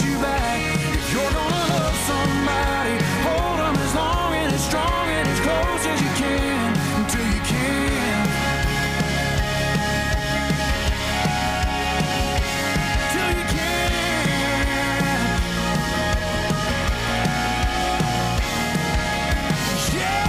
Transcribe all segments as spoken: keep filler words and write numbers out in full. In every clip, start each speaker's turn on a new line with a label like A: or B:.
A: you back. If you're gonna love somebody, hold them as long and as strong and as close as you can until you can. Till you can. Yeah.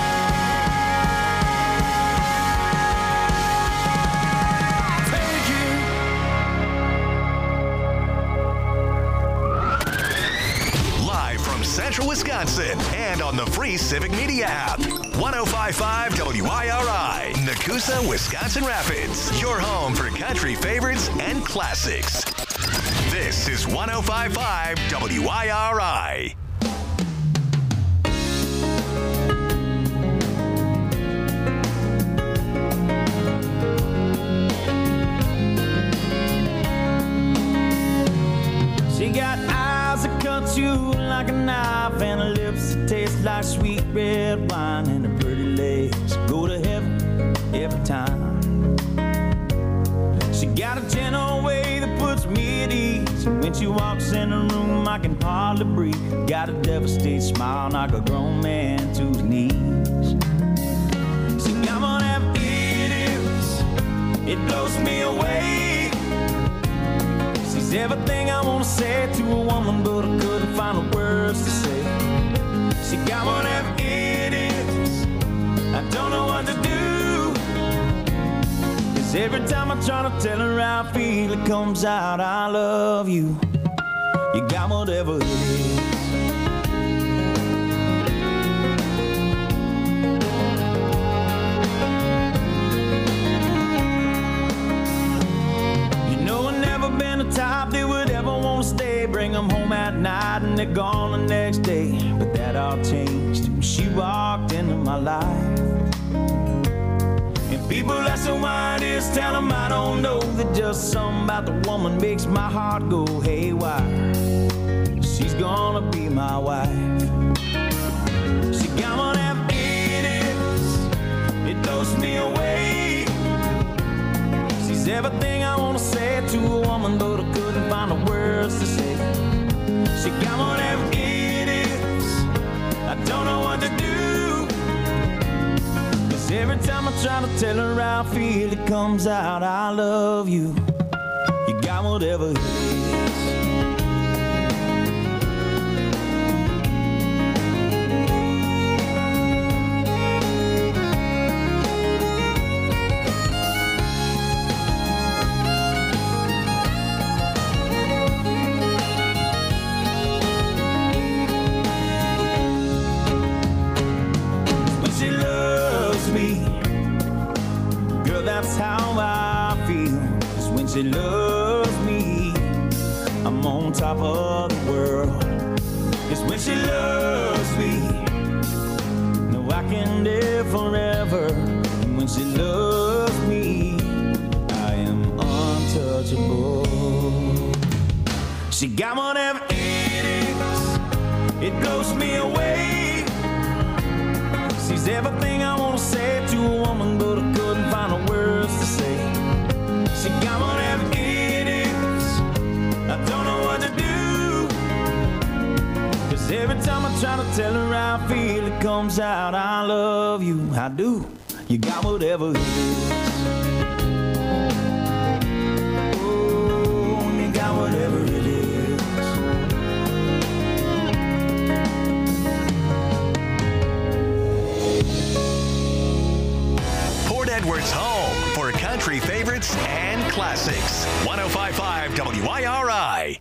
B: Central Wisconsin and on the free Civic Media app. one oh five point five W I R I, Nakusa, Wisconsin Rapids. Your home for country favorites and classics. This is one oh five point five W I R I.
A: She got eyes that cut you like a knife and her lips that taste like sweet red wine and her pretty legs go to heaven every time. She got a gentle way that puts me at ease. When she walks in the room, I can hardly breathe. Got a devastating smile, knock a grown man to his knees. She got one of them idiots, it blows me away. She's everything I want to say to a woman, but I couldn't find the words to say. She got one of them idiots, I don't know what to do. Cause every time I try to tell her how I feel, it comes out, I love you. You got whatever it is. Been the type that would ever want to stay, bring them home at night and they're gone the next day. But that all changed when she walked into my life. And people ask her why it is, tell them I don't know. That just something about the woman makes my heart go haywire. She's gonna be my wife. She got one of them idiots, it blows me away. She's everything I want to say to a woman, but I couldn't find the words to say. She got one of them idiots, I don't know what to do. Cause every time I try to tell her how I feel, it comes out, I love you. You got whatever it is. That's how I feel. Cause when she loves me, I'm on top of the world. Cause when she loves me, no, I can live forever. And when she loves me, I am untouchable. She got one of them idiots, it blows me away. She's everything I want to say to a woman, but I couldn't find the words to say. She got one of them idiots, I don't know what to do. Cause every time I try to tell her how I feel, it comes out, I love you. I do. You got whatever it is. Oh, you got whatever it is.
B: Edwards home for country favorites and classics. one oh five point five W I R I.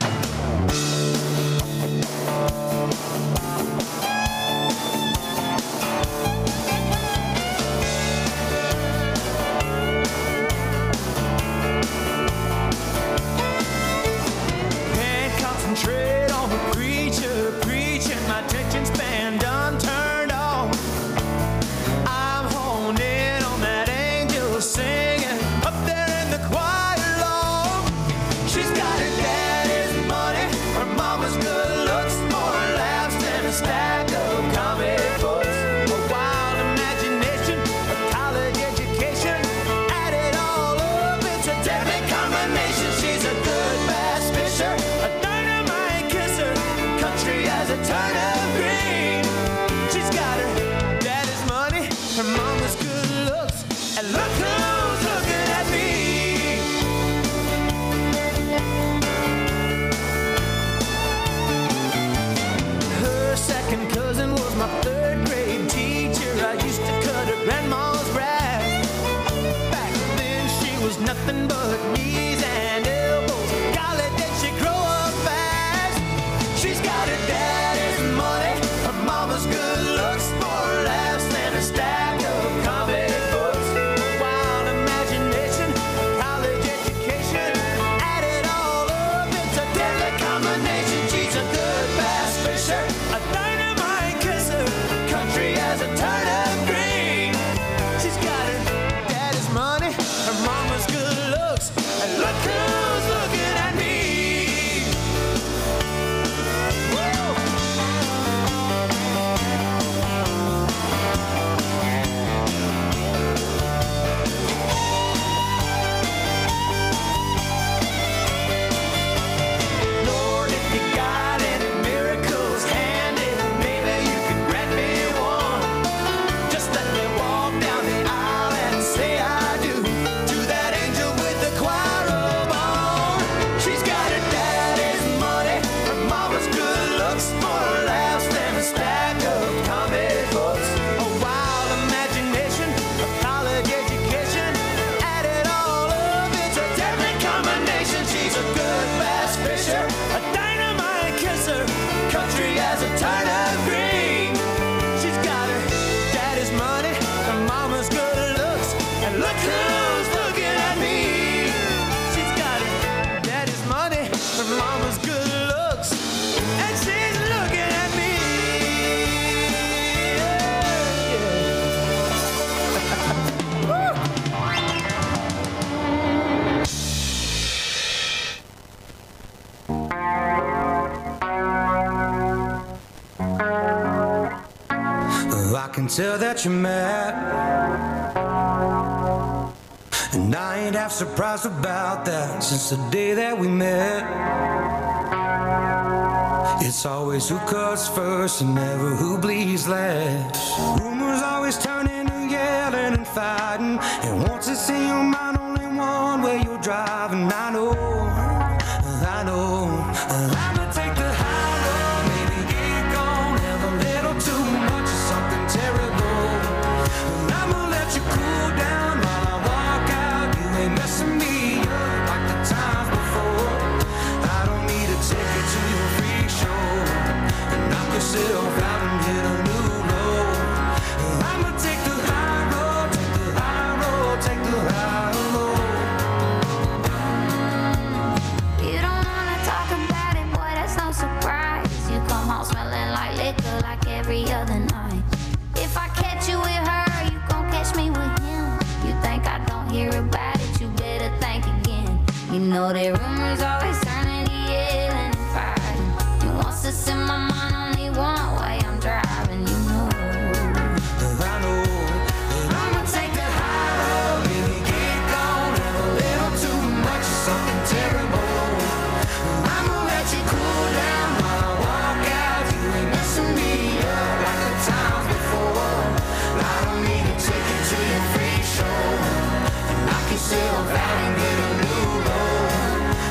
A: Can't concentrate on the preacher preaching, my attention span done turned off. I'm honed in on that singing up there in the choir loft. She's got her daddy's money, her mama's good looks, more laughs than a stack of comic books. A wild imagination, a college education, add it all up, it's a deadly combination. She's a good bass fisher, a dynamite as a turnip green. She's got her daddy's money, her mama's good looks, and look who's looking at me. Her second cousin was my third grade teacher. I used to cut her grandma's grass. Back then she was nothing but knees and elbows. Golly, did she grow up fast. She's got her daddy's money, her mama's good looks, more laughs than a stack of comedy books. Wild imagination, college education, add it all up, it's a deadly combination. She's a good bass fisher, a dynamite kisser, country as a turnip green. She's got her daddy's money, her mama's good looks, and look who's looking at me. Woo! Lord, if you got any miracles handy, maybe you could grant me one. Just let me walk down the aisle and say I do to that angel with the choir robe on. She's got her daddy's money, her mama's good looks, more laughs than a stack of comedy books. A wild imagination, a college education, add it all up, it's a deadly combination. She's a good bass fisher, a dynamite kisser, country as a turnip green. She's got her daddy's money, her mama's good looks, and look who's looking at me. She's got her daddy's money, her mama's good looks, and she's looking at me. I can tell that you're mad, and I ain't half surprised about that. Since the day that we met, it's always who cuts first and never who bleeds last. Rumors always turn into yelling and fighting, and once it's in your mind, only one way you're driving. I know, I know, I'ma take the high road, maybe get gone, have a little too much of something terrible. I'ma let you cool down while I walk out. You ain't messing me up like the times before. I don't need to take you to your freak show and knock yourself out and hit a new low. I'ma take the high road, take the high road, take the high road.
C: You don't wanna talk about it, boy, that's no surprise. You come home smelling like liquor like every other night. If I catch you with her, you gon' catch me with him. You think I don't hear about it, you better think again. You know that rumors always turn into yelling and fighting. You wants to send my mind only one way, I'm driving, you know.
A: I know that I'ma take the high road, maybe get gone, have a little too much of something terrible. I'ma let you cool down while I walk out. You ain't messing me up like the times before. I don't need to take you to your freak show and knock yourself out and get a new low.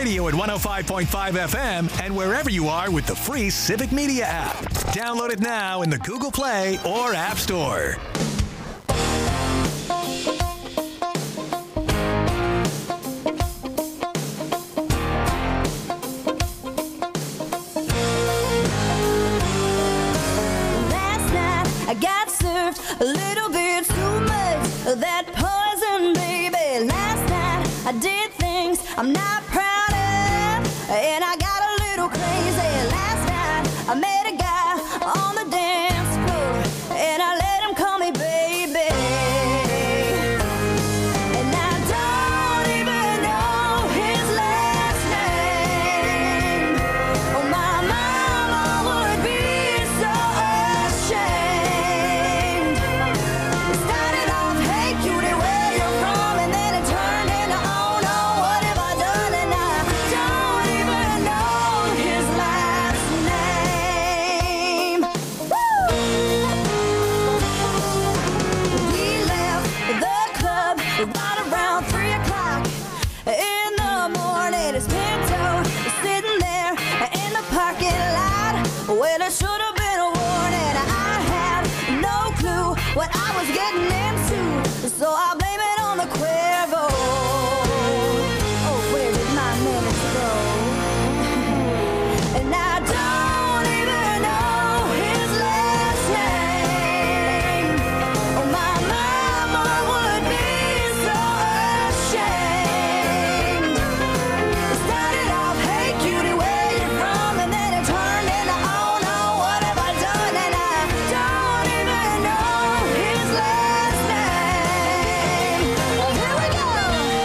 B: radio at one oh five point five F M and wherever you are with the free Civic Media app. Download it now in the Google Play or App Store.
D: Last night I got served a little bit too much of that poison, baby. Last night I did things I'm not proud of, and I got a little crazy. Last night I met a guy on the dance floor, and I let him call me baby. And I don't even know his last name. Oh, my mama would be so ashamed. It started off, hey cutie, where you from? And then it turned into, oh no, what have I done? And I don't even know his last name. Woo! We left the club right around three o'clock in the morning. His Pinto was sitting there in the parking lot. Well, it should have been a warning. I had no clue what I was getting into, so I blame it on the Cuervo. Oh, where did my minutes go? And I don't even know his last name. Oh, my mama would be so ashamed. It started off, hey cutie, where you from? And then it turned into, oh no, what have I done? And I don't even know his last name. Well, here we go.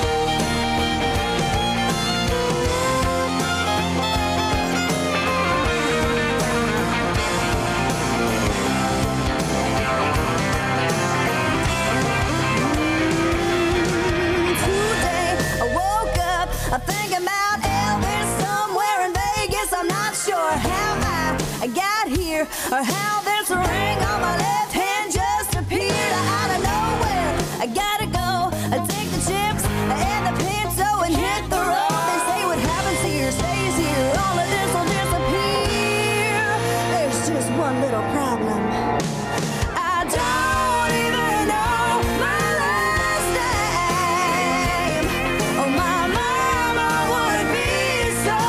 D: Today I woke up, I'm thinking about Elvis somewhere in Vegas. I'm not sure how I got here or how this ring on my left hand just appeared out of nowhere. I gotta go, I take the chips and the Pinto and hit the road. They say what happens here stays here. All of this will disappear. There's just one little problem. I don't even know my last name. Oh, my mama would be so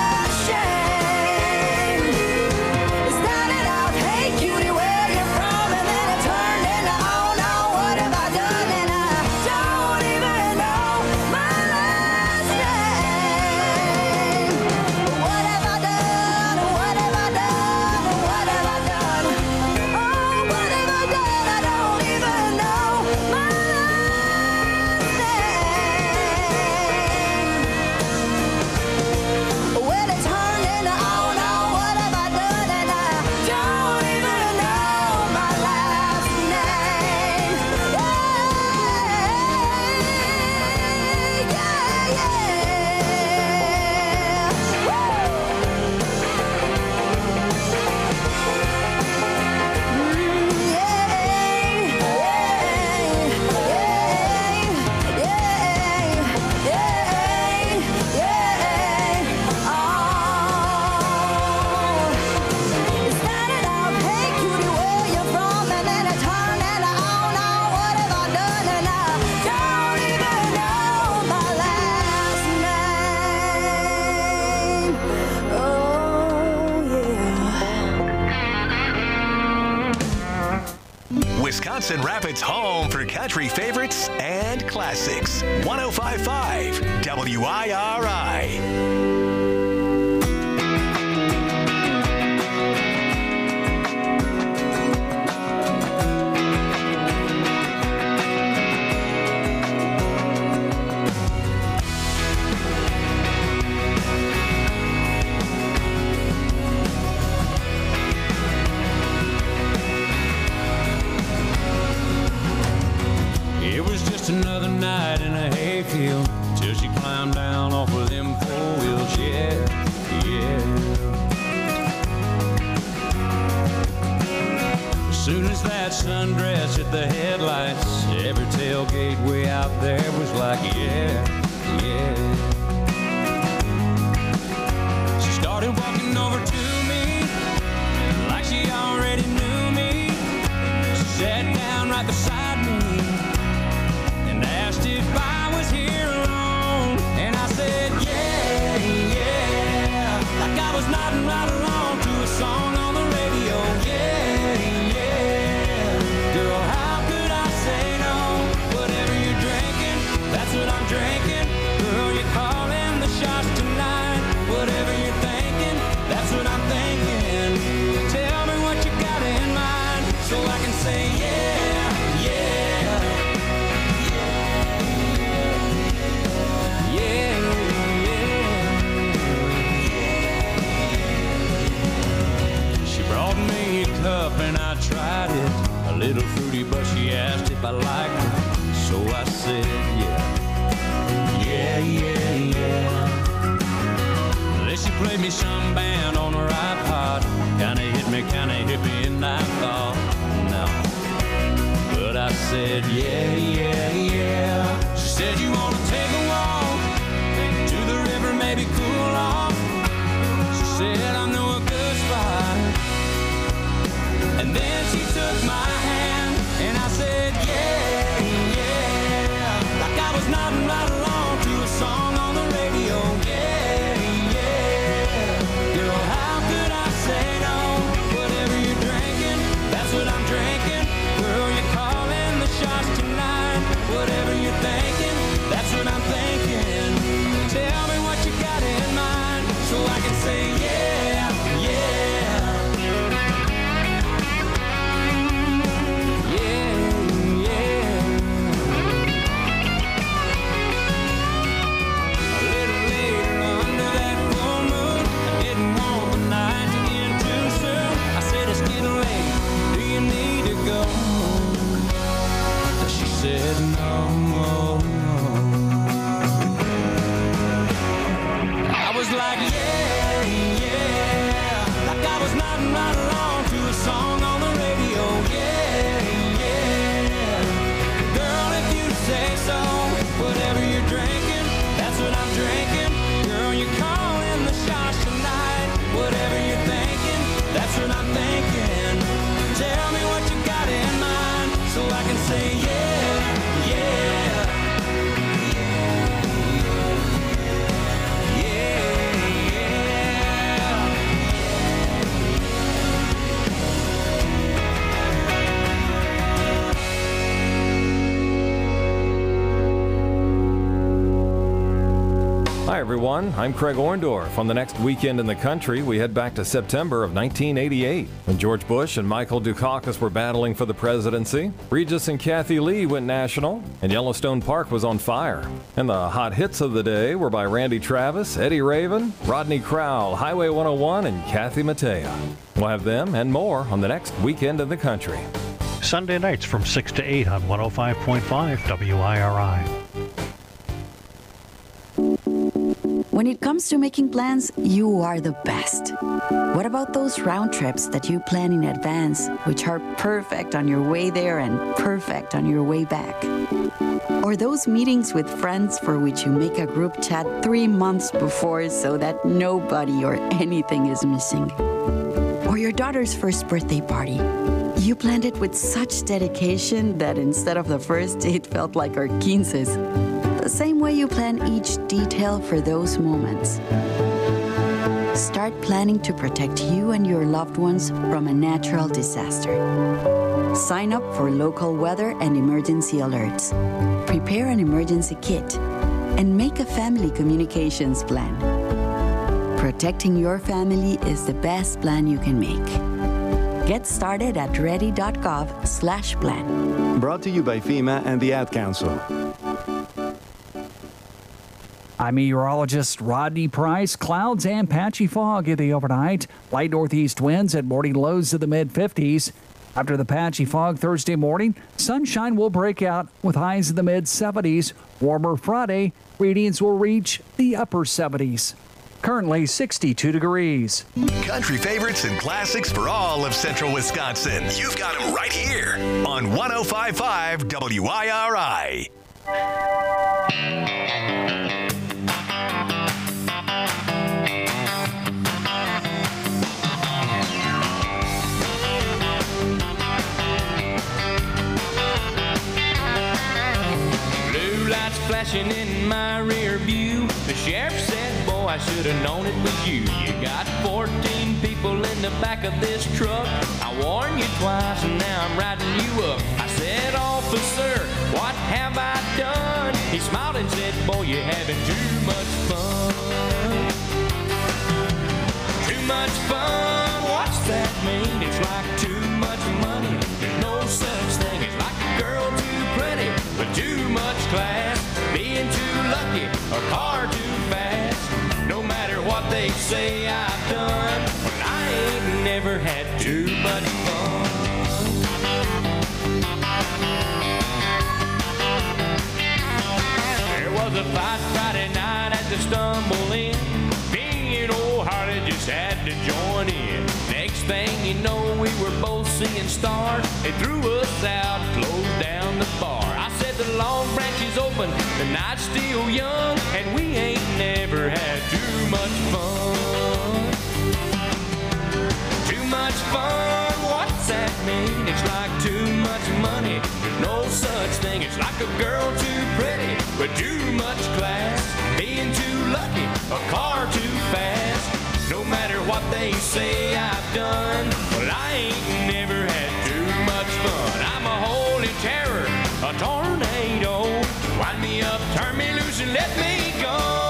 D: ashamed. It started out, hey cutie, where you from? And then it turned into, oh no, what have I done? And I don't even know my last name. What have I done? What have I done? What have I done? Oh, what have I done? I don't even know my last name. Well, it turned into, oh no, what have I done? And I don't even know my last name. Yeah, yeah, yeah. It started out, hey cutie, where you from? And then it turned into, oh no, what have I done? And I don't even know my last name. Oh yeah.
B: Wisconsin Rapids' home for country favorites and classics. one oh five point five W I R I.
A: It was just another night in a hayfield till she climbed down off of them four wheels, yeah, yeah. As soon as that sundress hit the headlights, every tailgate way out there was like, yeah, yeah. sat down right beside me and asked if I was here alone. And I said, yeah, yeah, like I was nodding right along to a song on the radio. Yeah, yeah, girl, how could I say no? Whatever you're drinking, that's what I'm drinking. Girl, you're calling the shots tonight. Whatever you're thinking, that's what I'm thinking. Tell me what you got in mind so I can say yeah, yeah, yeah, yeah. She brought me a cup and I tried it. A little fruity, but she asked if I liked it. So I said yeah, yeah, yeah, yeah. Then she played me some band on her iPod. Kinda hit me, kinda hit me, and I thought, no. But I said, yeah, yeah, yeah. She said, you wanna take a walk to the river, maybe cool off. She said, I know a good spot. And then she took my hand, and I said, yeah, yeah. Like I was nodding right along to a song on the radio. Yeah, yeah. Girl, how could I say no? Whatever you're drinking, that's what I'm drinking. Girl, you're calling the shots tonight. Whatever you're thinking, that's what I'm thinking. Tell me what you got in mind so I can say yeah, yeah. Yeah, yeah. A little later under that full moon, I didn't want the night to end too soon. I said it's getting late, do you need to go? She said no, no, no. I was like yeah, yeah, like I was nodding right along to a song on the radio. Yeah, yeah, girl, if you say so. Whatever you're drinking, that's what I'm drinking. Girl, you're calling the shots tonight. Whatever you're thinking, that's what I'm thinking. Tell me what you got in mind so I can say yeah, yeah, yeah, yeah.
E: Hi, everyone. I'm Craig Orndorff. On the next weekend in the country, we head back to September of nineteen eighty-eight, when George Bush and Michael Dukakis were battling for the presidency. Regis and Kathy Lee went national, and Yellowstone Park was on fire. And the hot hits of the day were by Randy Travis, Eddie Raven, Rodney Crowell, Highway one oh one, and Kathy Mattea. We'll have them and more on the next weekend in the country.
F: Sunday nights from six to eight on one oh five point five W I R I.
G: When it comes to making plans, you are the best. What about those round trips that you plan in advance, which are perfect on your way there and perfect on your way back? Or those meetings with friends for which you make a group chat three months before so that nobody or anything is missing? Or your daughter's first birthday party. You planned it with such dedication that instead of the first, it felt like our quinces. The same way you plan each detail for those moments. Start planning to protect you and your loved ones from a natural disaster. Sign up for local weather and emergency alerts. Prepare an emergency kit and make a family communications plan. Protecting your family is the best plan you can make. Get started at ready.gov slash plan.
H: Brought to you by FEMA and the Ad Council.
I: I'm meteorologist Rodney Price. Clouds and patchy fog in the overnight. Light northeast winds and morning lows in the mid fifties. After the patchy fog Thursday morning, sunshine will break out with highs in the mid seventies. Warmer Friday, readings will reach the upper seventies. Currently sixty-two degrees.
B: Country favorites and classics for all of central Wisconsin. You've got them right here on one oh five point five W I R I.
J: lights flashing in my rear view. The sheriff said, boy, I should have known it was you. You got fourteen people in the back of this truck. I warned you twice and now I'm riding you up. I said, officer, what have I done? He smiled and said, boy, you're having too much fun. Too much fun, what's that mean? It's like too much money. There's no such thing. It's like a girl too pretty, but too much class. Being too lucky, a car too fast. No matter what they say I've done, but I ain't never had too much fun. There was a fight Friday night at the Stumble Inn. Me and old Harley just had to join in. Next thing you know, we were both seeing stars. They threw us out, closed down the bar. I said the Long Branch is open, the night's still young, and we ain't never had too much fun. Too much fun, what's that mean? It's like too much money. There's no such thing. It's like a girl too pretty, but too much class. Being too lucky, a car too fast. No matter what they say I've done, well, I ain't never had too much fun. I'm a holy terror, a tornado. Wind me up, turn me loose, and let me go.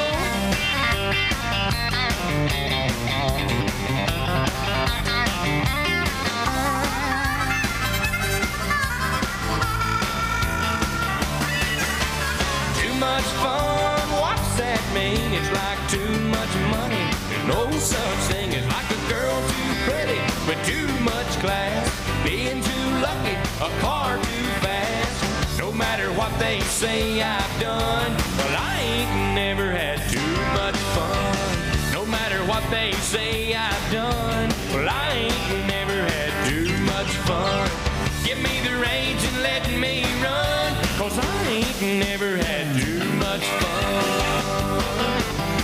J: Too much fun, what's that mean? It's like too much money. There's no such thing as like a girl too pretty, but too much class. Being too lucky, a car too fast. No matter what they say I've done, well, I ain't never had too much fun. No matter what they say I've done, well, I ain't never had too much fun. Give me the reins and let me run, 'cause I ain't never had too much fun.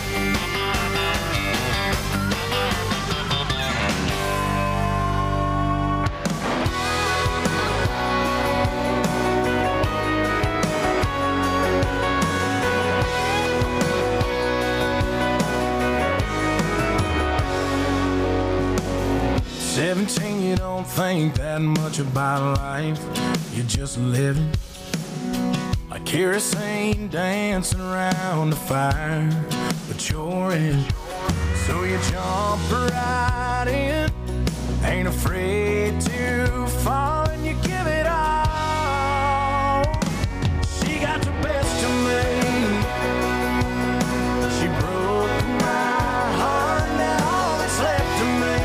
A: seventeen, you don't think that much about life. You're just living like kerosene dancing around the fire, but you're in. So you jump right in, ain't afraid to fall, and you give it all. She got the best of me. She broke my heart, now all that's left of me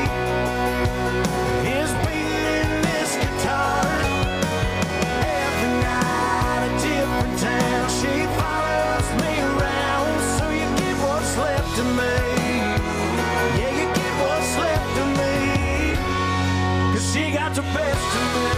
A: is beating this guitar. Every night a different town, she follows me around. So you get what's left of me. Yeah, you get what's left of me, 'cause she got the best of me.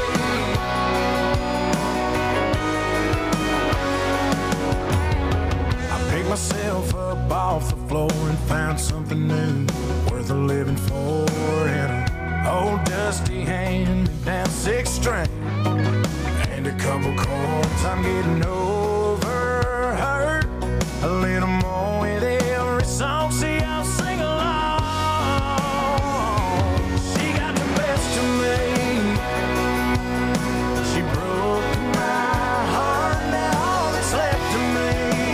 A: I picked myself up off the floor and found something new, worth a living for, and an old dusty hand-me-down six string and a couple chords. I'm getting over hurt a little more with every song. See, I'll sing along. She got the best of me. She broke my heart, now all that's left of me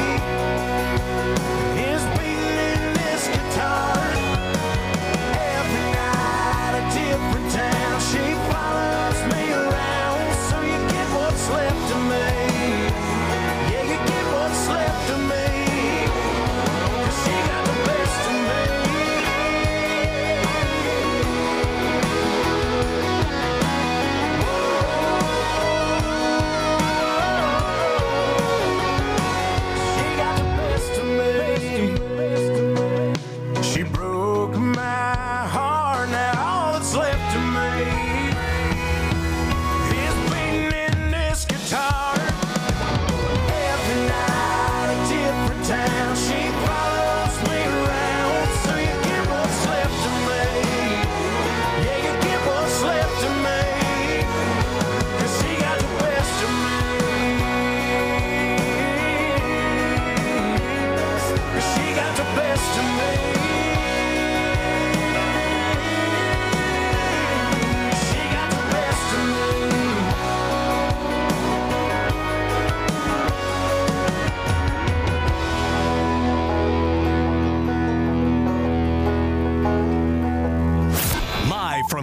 A: is beating this guitar. Every night a different town, she follows me around. So you get what's left of me.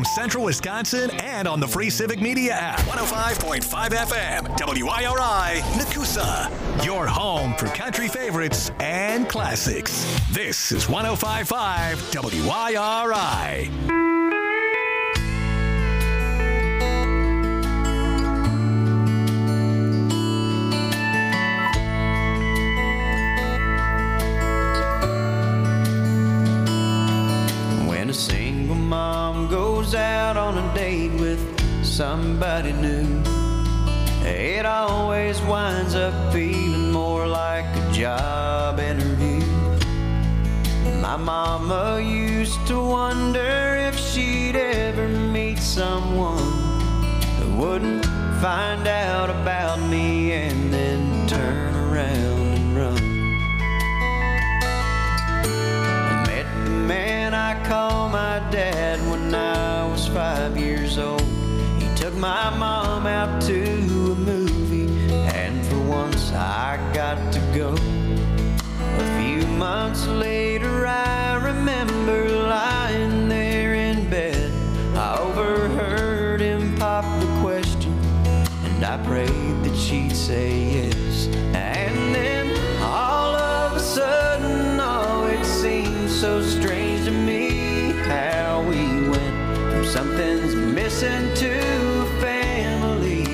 B: from Central Wisconsin and on the Free Civic Media app. one oh five point five F M, W I R I, Nakusa. Your home for country favorites and classics. This is one oh five point five W I R I.
K: A single mom goes out on a date with somebody new, it always winds up feeling more like a job interview. My mama used to wonder if she'd ever meet someone who wouldn't find out about me and then turn around and run. Man I call my dad when I was five years old. He took my mom out to a movie, and for once I got to go. A few months later I remember lying there in bed. I overheard him pop the question, and I prayed that she'd say yes. And then all of a sudden, oh, it seemed so strange to me how we went from something's missing to family.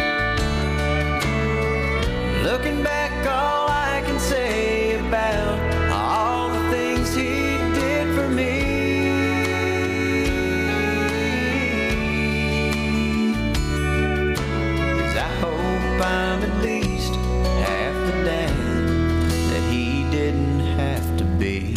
K: Looking back, all I can say about all the things he did for me is I hope I'm at least half the dad that he didn't have to be.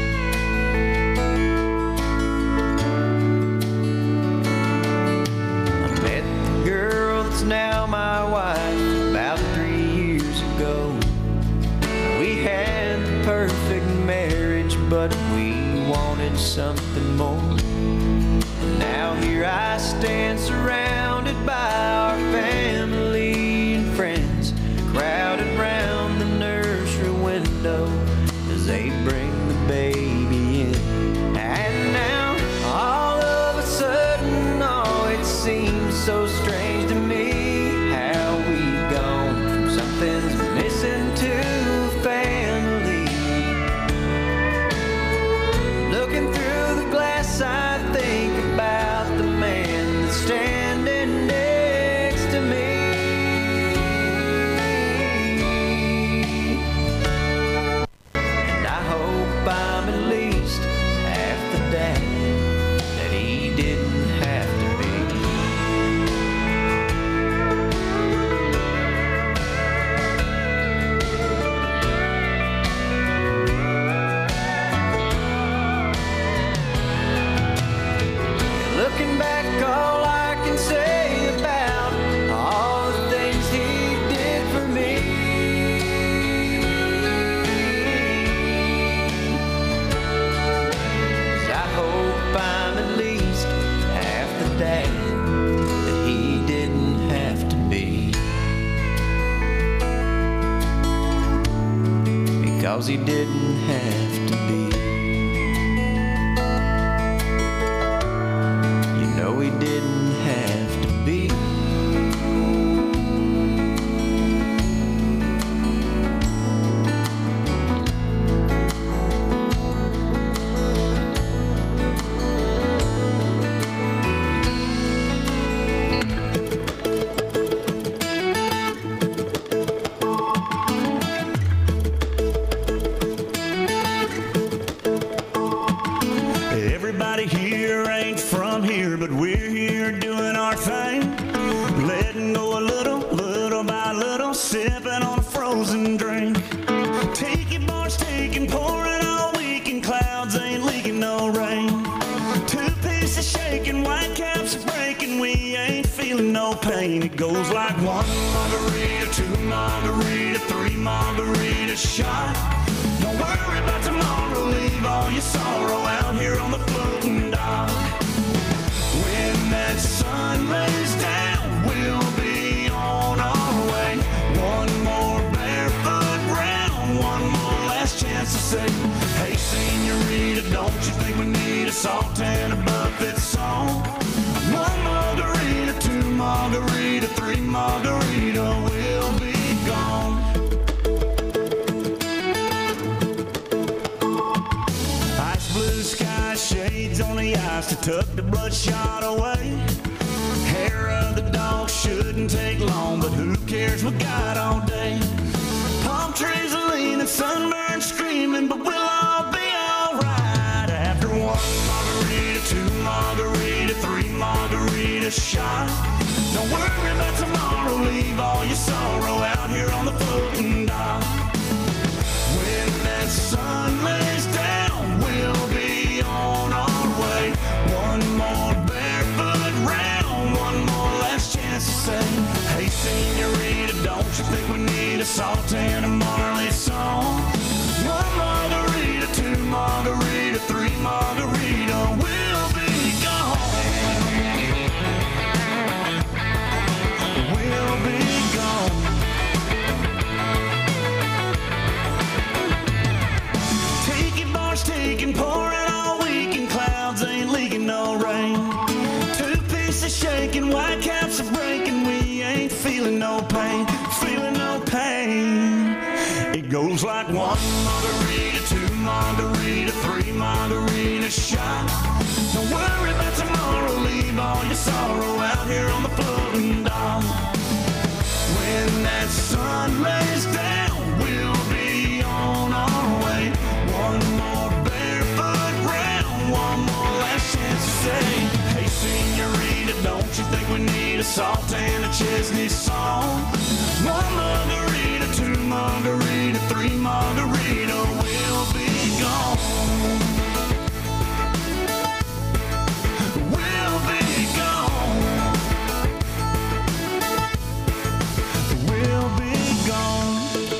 K: Now my wife about three years ago. We had the perfect marriage, but we wanted something more. Now here I stand surrounded by our family and friends, crowded round the nursery window as they bring the baby in. And now all of a sudden, oh, it seems so strange to me how we've gone from something's missing to family. Looking through the glass, I think about the man that's standing next to me. And I hope I'm at least half the dad that he didn't have to be. Looking back, all I can say about all the things he did for me is I hope I'm at least half the dad that he didn't have to be, because he didn't have to be. No, he didn't have to be.
A: Everybody here ain't from here, but we're here doing our thing. Letting go a little, little by little, sipping on a frozen drink. Tiki bars taking, pouring all weekend, clouds ain't leaking no rain. Two pieces shaking, white caps are breaking, we ain't feeling no pain. It goes like one margarita, two margarita, three margarita shot. Don't worry about tomorrow, leave all your sorrow out here on the floating dock. When that sun lays down, we'll be on our way. One more barefoot round, one more last chance to say, hey senorita, don't you think we need a salt and a buffet song? One margarita, two margarita, three margarita, we'll be gone. Ice blue sky, shades on the ice to tuck the bloodshot away. Hair of the dog shouldn't take long, but who cares, we got all day. Palm trees are leaning, sunburned screaming, but we'll all be alright. After one margarita, two margarita, three margarita shot. Don't worry about tomorrow, leave all your sorrow out here on the floating dock. When that sun lays down, we'll be on our way. One more barefoot round, one more last chance to say, hey senorita, don't you think we need a Sultana Marley song? One margarita, two margarita, three margarita, we'll be gone. We'll be gone. Tiki bars taking, pouring all weekend, clouds ain't leaking no rain. Two pieces shaking, white caps are breaking, we ain't feeling no pain, feeling no pain. It goes like one margarita, two margarita, three margarita shot. Don't worry about tomorrow, leave all your sorrow out here on the floating dock. When that sun lays down, we'll be on our way. One more barefoot round, one more last chance to say, hey senorita, don't you think we need a Sultana Chesney song? One margarita, two margarita, three margarita, we'll be gone. We'll be gone. We'll be gone.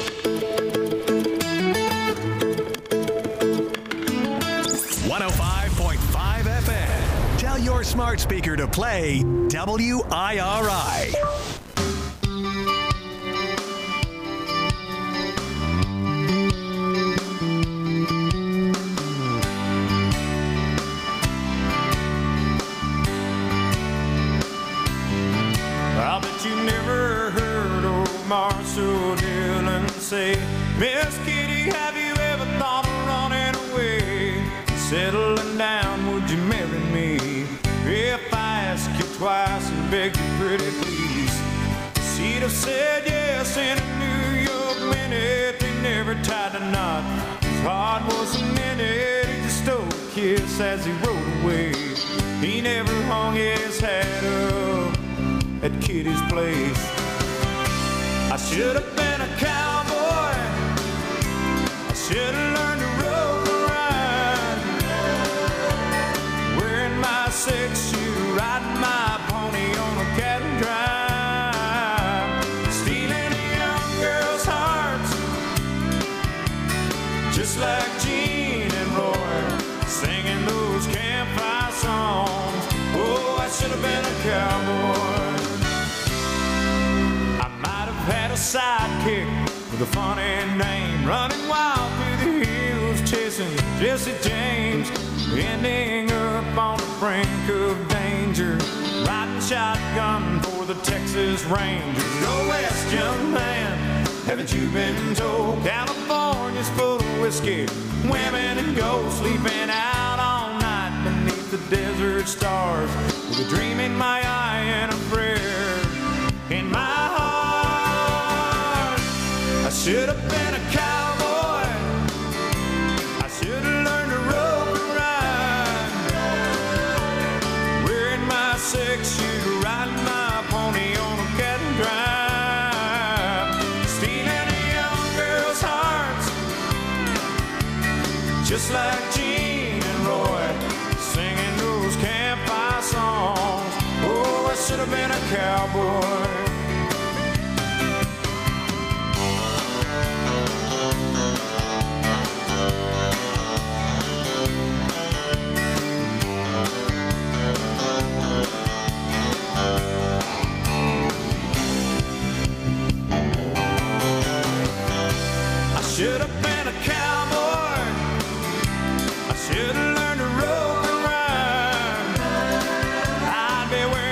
B: one oh five point five F M. Tell your smart speaker to play W I R I.
A: I bet you never heard old Marshall Dillon say, Miss Kitty, have you ever thought of running away? Settling down, would you marry me? If I ask you twice and beg you pretty please, she'd have said yes in a New York minute. They never tied a knot, his heart wasn't in it. He just stole a kiss as he rode away. He never hung his hat up at Kitty's place. I should have been a cowboy, I should have learned to rope and ride, wearing my six shoe, riding my pony on a cattle drive, stealing a young girl's hearts, just like Gene and Roy, singing those campfire songs. Oh, I should have been a cowboy. Had a sidekick with a funny name, running wild through the hills, chasing Jesse James, ending up on the brink of danger, riding shotgun for the Texas Rangers. Go west, young man, haven't you been told? California's full of whiskey, women and gold, sleeping out all night beneath the desert stars, with a dream in my eye and a prayer in my heart. I should have been a cowboy, I should have learned to rope and ride, wearing my six shoe, riding my pony on a cattle drive, stealing a young girl's hearts, just like Gene and Roy, singing those campfire songs. Oh, I should have been a cowboy. Should have been a cowboy, I should have learned to rope and ride, I'd be wearing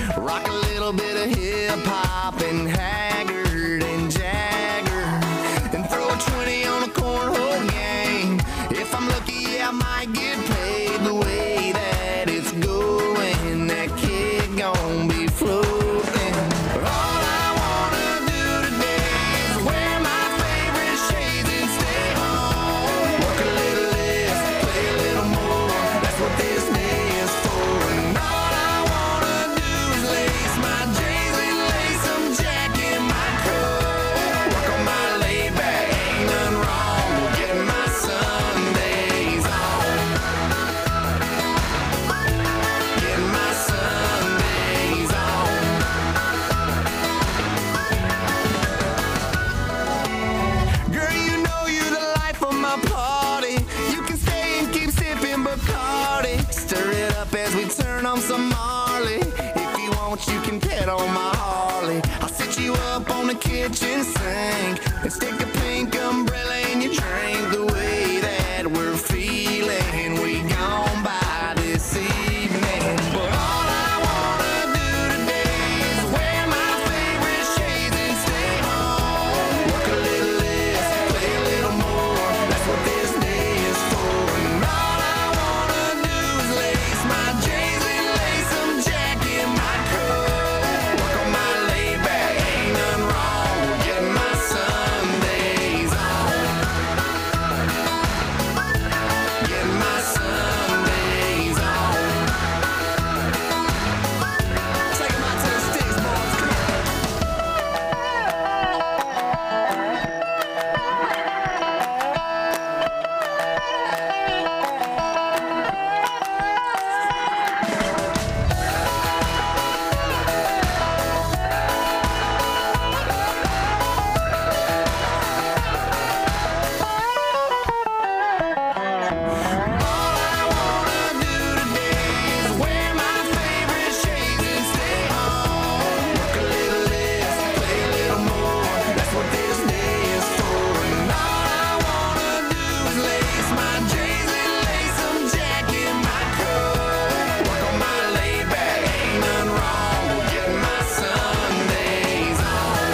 L: Rock a little bit of hip-hop and Haggard and Jagger, and throw a twenty on a cornhole game. If I'm lucky, yeah, I might get paid. The way that it's going, that kid gon' be floating. But all I wanna do today is wear my favorite shades and stay home. Work a little less, play a little more. That's what this day is for. And all I wanna do is lace my J's and lace some Jack in my coat. Work on my laid back, ain't nothing wrong with getting my Sundays on. Getting my Sundays on. Girl, you know you the life of my party. You can stay and keep sipping Bacardi. Stir it up as we turn on some Marley. If you want, you can pet on my Harley. I'll sit you up on the kitchen sink and stick a pink umbrella in your drink. The way that we're feeling, we gone by this evening. But all I wanna do today is wear my favorite shades and stay home. Work a little less, play a little more. That's what this day is for. And all I wanna do is lace my J's and lace some Jack in my coat. Work on my laid back, ain't nothing wrong with getting my Sundays on. Getting my Sundays on. Take 'em out to the sticks, boys. Come on. All I wanna do today is wear my favorite shades and stay home. Work a little less, play a little more. That's what this day is for. And all I wanna do is lace my J's and lace some Jack in my coat. Work on my laid back, ain't nothing wrong with getting my Sundays on.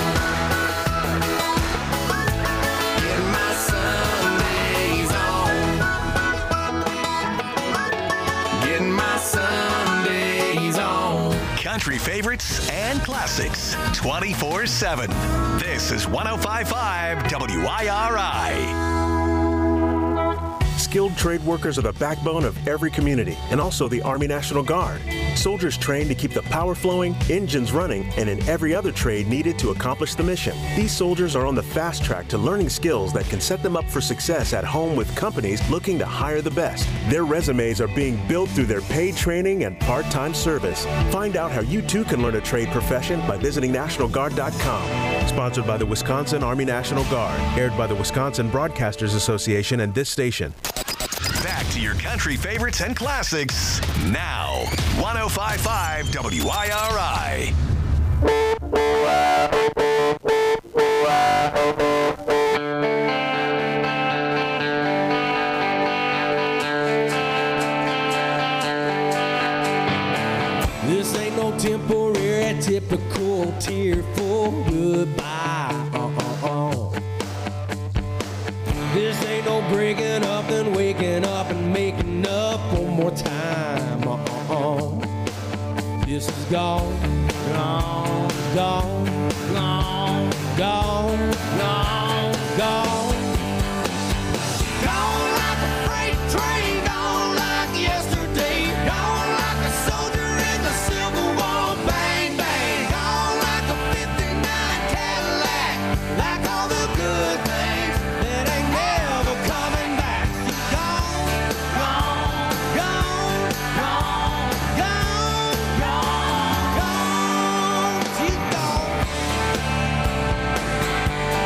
L: Getting my Sundays on. Getting my Sundays on.
B: Country favorites and classics twenty-four seven. This is one oh five point five W I R I.
M: Skilled trade workers are the backbone of every community and also the Army National Guard. Soldiers trained to keep the power flowing, engines running, and in every other trade needed to accomplish the mission. These soldiers are on the fast track to learning skills that can set them up for success at home with companies looking to hire the best. Their resumes are being built through their paid training and part-time service. Find out how you too can learn a trade profession by visiting National Guard dot com. Sponsored by the Wisconsin Army National Guard. Aired by the Wisconsin Broadcasters Association and this station.
B: Back to your country favorites and classics now. one oh five point five W I R I.
J: This ain't no temporary, typical tearful goodbye. Uh-uh-uh. This ain't no breaking up and waking up and making up one more time. Uh-uh-uh. This is gone, gone, gone, gone, gone, gone, gone. Gone like a freight train, gone like yesterday, gone like a soldier in the Civil War. Bang, bang, gone like a fifty-nine Cadillac, like all the good things that ain't never coming back. Gone, gone, gone, gone, gone, gone, gone. She's gone.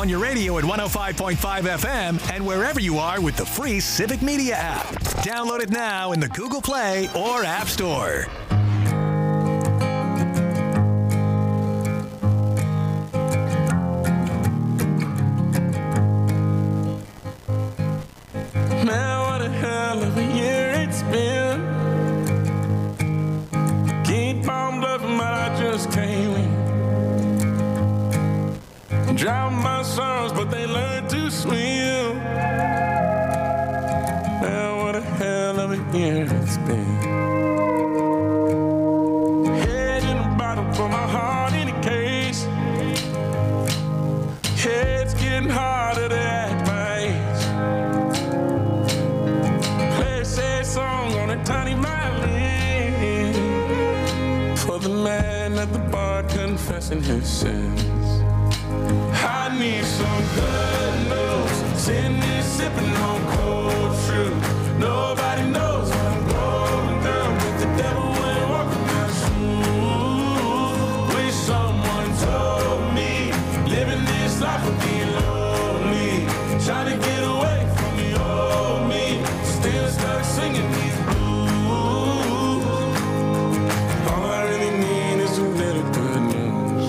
B: on your radio at one oh five point five F M and wherever you are with the free Civic Media app. Download it now in the Google Play or App Store.
N: Man, what a hell of a year it's been. Keep on bluffing, but I just can't win. Drown my sorrows, but they learn to swim. Man, what a hell of a year it's been. Head in a bottle for my heart in a case. Head's getting harder to act my age. Play a sad song on a tiny violin for the man at the bar confessing his sins. I need some good news. Sitting here sipping on cold truth. Nobody knows what I'm going through, but the devil ain't walking my shoes. Wish someone told me living this life would be lonely. Trying to get away from the old me. Still stuck singing these blues. All I really need is a little good news.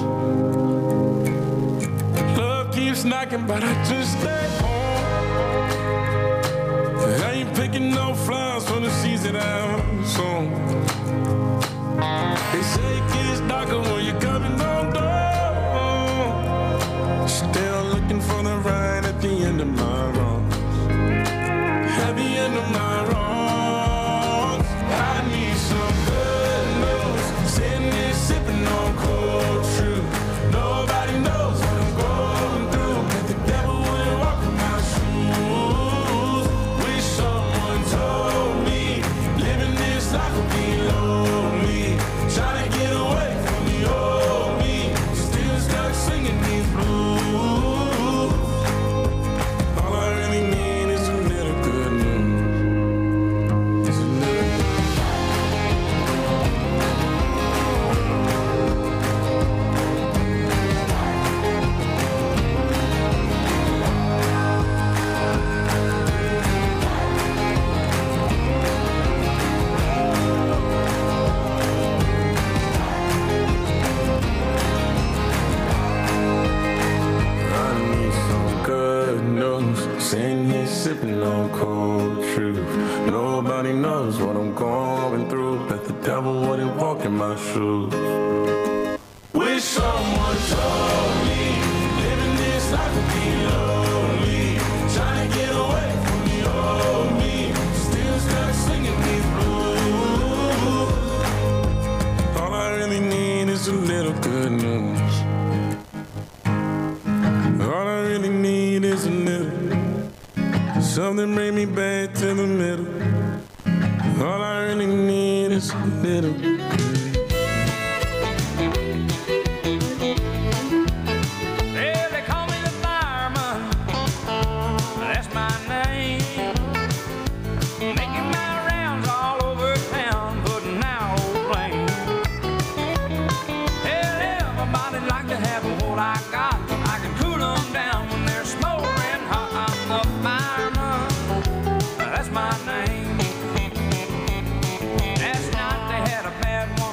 N: Love keeps knocking, but I just stay home. I ain't picking no flowers for the seeds that I'm sown. They say it gets darker when you're coming on door. Still looking for the right at the end of my wrongs. At the end of my wrongs, I need some good news. Sitting here sipping on cold truth. Nobody knows what I'm going through, but the devil ain't walking my shoes. Wish someone told me living this life would be lonely. Trying to get away from the old me. Still stuck singing these blues. All I really need is a little good news. It's a little I need some good news. Sitting here sipping on cold truth. Nobody knows what I'm going through, but the devil wouldn't walk in my shoes. Wish someone told me living this life would be lonely. Trying to get away from the old me. Still stuck singing these blues. All I really need is a little good news. All I really need is a little. Something bring me back to the middle. All I really need is a little.
J: Well, they call me the fireman. That's my name. Making my rounds all over town, putting out old flames. Hell, everybody like to have what I got. I can cool them down when they're smoldering hot. I'm the fireman. That's my name. Last night they had a bad one.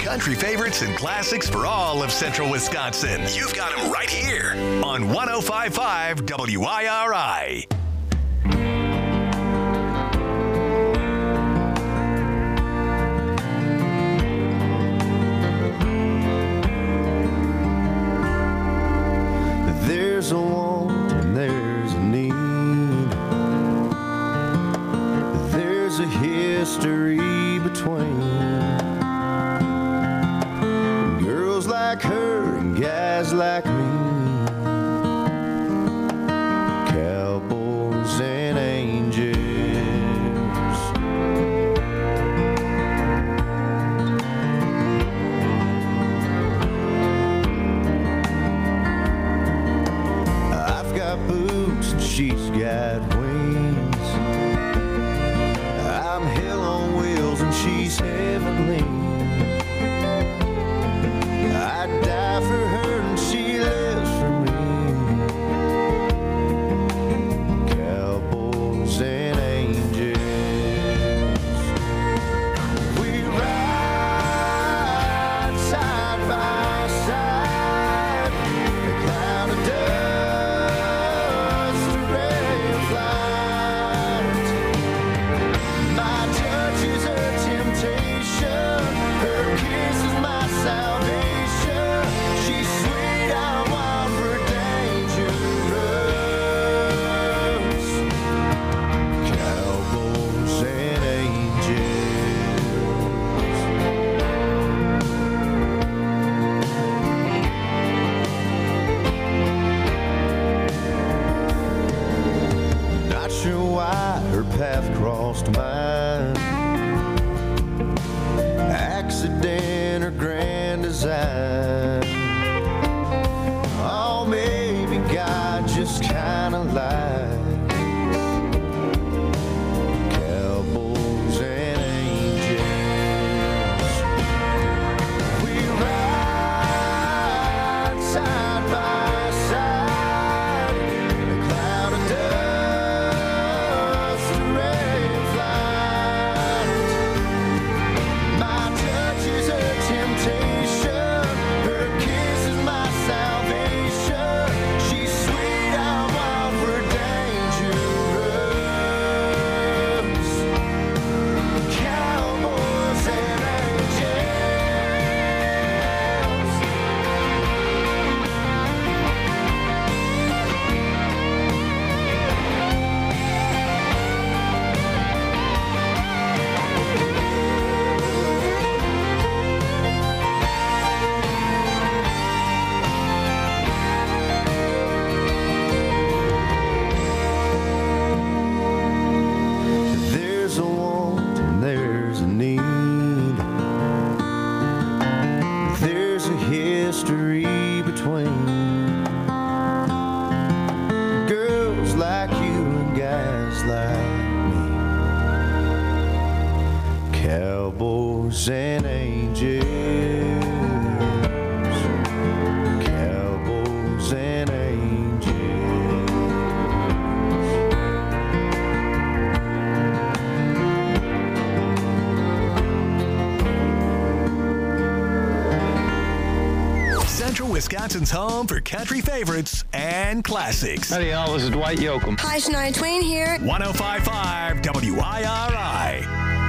B: Country favorites and classics for all of central Wisconsin. You've got them right here on one oh five point five W I R I.
K: There's a want and there's a need. There's a history between girls like her and guys like me, cowboys and angels. I've got boots and she's got wings. I'm hell on wheels and she's heavenly. I'd die for her and she lives for me. Cowboys and angels. We ride side by side. The cloud of dust, a ray of light. My touch is her temptation. Her kiss is my salvation. She's sweet, I'm wild for dangerous. Cowboys and angels. Not sure why her path crossed mine. Accident or grand design. Oh, maybe God just kinda lied. Cowboys and angels. We ride side by side. A cloud of dust, a ray of light. My touch is her temptation. Her kiss is my salvation. She's sweet, I'm wild for dangerous. Cowboys and angels. There's a want and there's a need. There's a history between girls like you and guys like me. Cowboys and angels. Cowboys and angels.
B: Central Wisconsin's home for country favorites and classics.
O: Howdy, y'all. This is Dwight Yoakam.
P: Hi, Shania Twain here.
B: one oh five point five W I R I.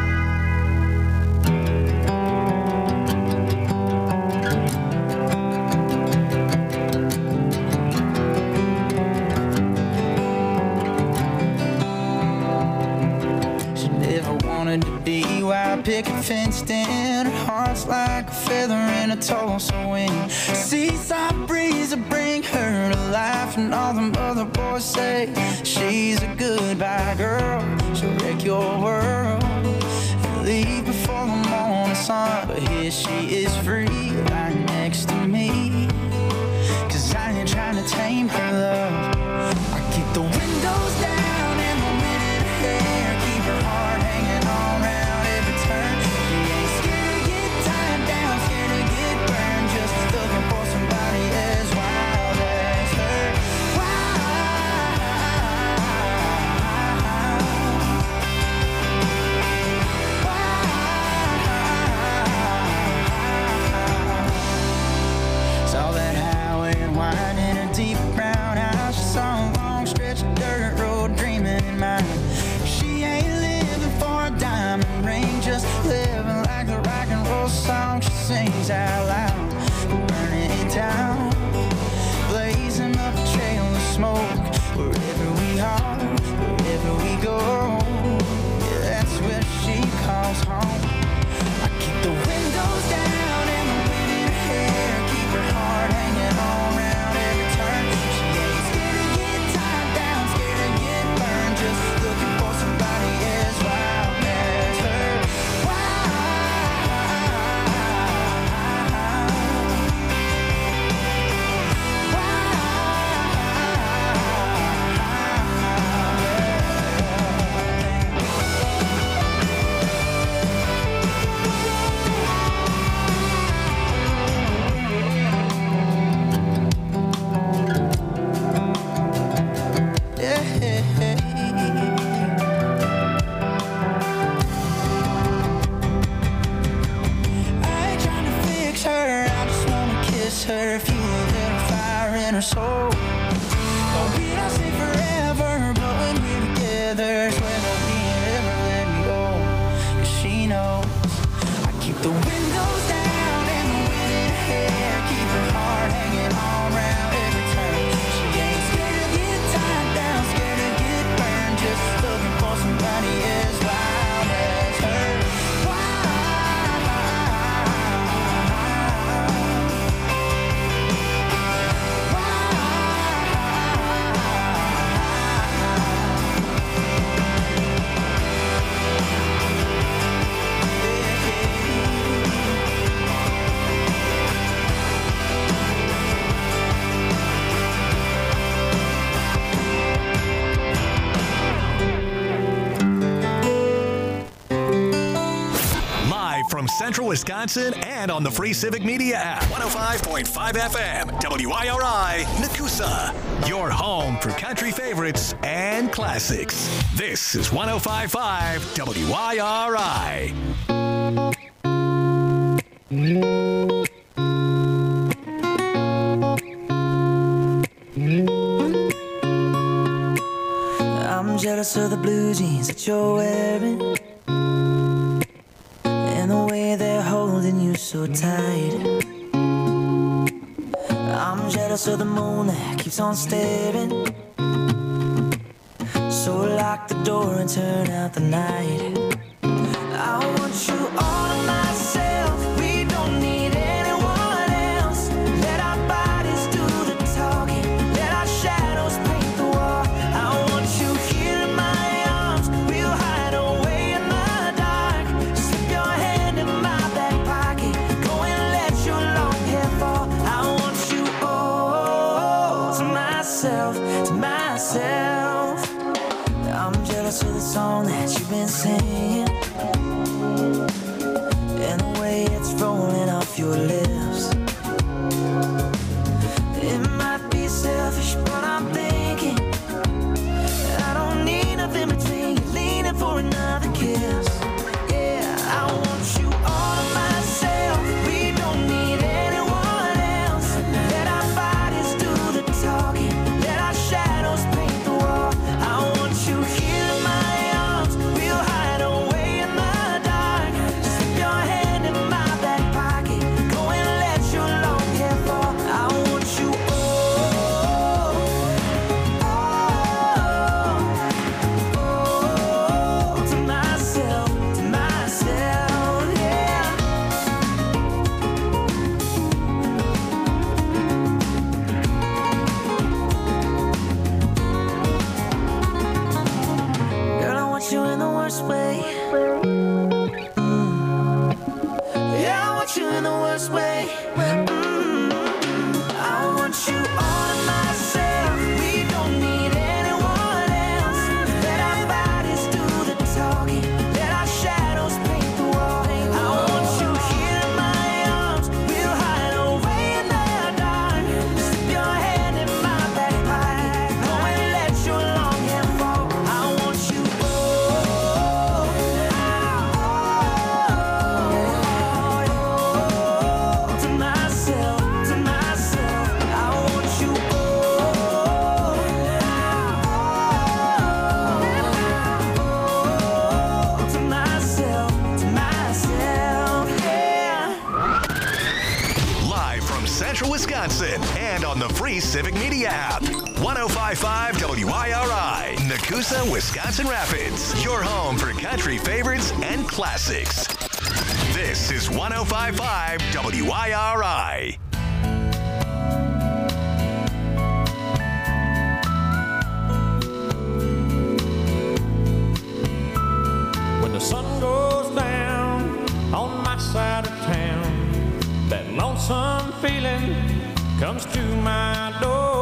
Q: She never wanted to be wild picket fenced in. Her heart's like a feather in a Tulsa wind. Seaside breeze will bring her to life, and all them other boys say she's a goodbye girl. She'll wreck your world. Leave before the morning sun, but here she is free, right next to me. Cause I ain't trying to tame her love. I keep the windows down and the wind in her hair, keep her heart hanging on round every turn. She ain't scared to get tied down, scared to get burned, just looking for somebody as wild as her. Wild. she sings out loud. Burning it down, blazing up a trail of smoke. Wherever we are, wherever we go, yeah, that's where she calls home. I keep the windows down and the wind in her hair, keep her heart hanging on round every turn. She ain't scared to get tied down, scared to get burned, just looking for somebody as wild as her. Her, fuel a little fire in her soul. Oh, we don't say forever, but when we're together, it's when I'll be ever let me go. 'Cause she knows I keep the windows down and the wind in her hair, keep her heart hanging on round every turn. She ain't scared to get tied down, scared to get burned, just looking for somebody as wild as her.
B: From Central Wisconsin and on the free Civic Media app. one oh five point five F M, W I R I, Nakusa. Your home for country favorites and classics. This is one oh five point five W I R I.
O: I'm jealous of the blue jeans that you're wearing, the way they're holding you so tight. I'm jealous of the moon that keeps on staring, so lock the door and turn out the night. I want you all to myself, we don't need anyone else. Let our bodies do the talking, let our shadows paint the wall. I want you here in my arms, we'll hide away in the dark. Slip your hand in my back pocket, go and let your long hair fall. I want you all to myself, to myself. I'm jealous of the song that you've been singing, and the way it's rolling off your lips. It might be selfish, but I'm thinking I don't need nothing between you, leaning for another kiss. Yeah, I want you all to myself, we don't need anyone else. Let our bodies do the talking, let our shadows paint the wall. I want you here in my arms, we'll hide away in the dark. Slip your hand in my back pocket, go and let your long hair fall. I want you all, all, all to myself, to myself, yeah. Girl, I want you in the worst way. Mm. Yeah, I want you in the worst way. Mm. I want you all to myself, we don't need anyone else. Let our bodies do the talking, let our shadows paint the wall. I want you here in my arms, we'll hide away in the dark. Slip your hand in my back pocket, go and let your long hair fall. I want you all, all, all to myself.
B: Central Wisconsin and on the free Civic Media app. one oh five point five W I R I, Nakusa, Wisconsin Rapids. Your home for country favorites and classics. This is one oh five point five W I R I.
J: When the sun goes down on my side of town, that lonesome feeling comes to my door.